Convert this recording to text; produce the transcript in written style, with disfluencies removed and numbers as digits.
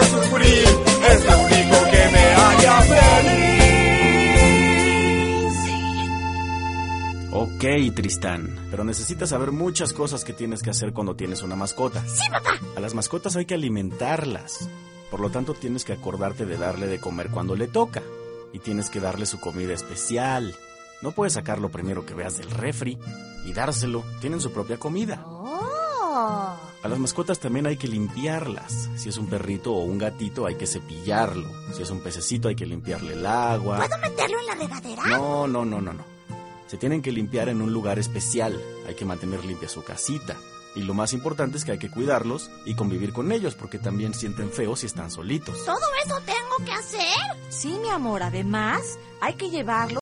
sufrir, es lo único que me haría feliz. Ok, Tristán, pero necesitas saber muchas cosas que tienes que hacer cuando tienes una mascota. Sí, papá. A las mascotas hay que alimentarlas. Por lo tanto, tienes que acordarte de darle de comer cuando le toca. Y tienes que darle su comida especial. No puedes sacarlo primero que veas del refri y dárselo. Tienen su propia comida. Oh. A las mascotas también hay que limpiarlas. Si es un perrito o un gatito, hay que cepillarlo. Si es un pececito, hay que limpiarle el agua. ¿Puedo meterlo en la regadera? No. Se tienen que limpiar en un lugar especial. Hay que mantener limpia su casita. Y lo más importante es que hay que cuidarlos y convivir con ellos, porque también sienten feo si están solitos. ¿Todo eso tengo que hacer? Sí, mi amor, además hay que llevarlo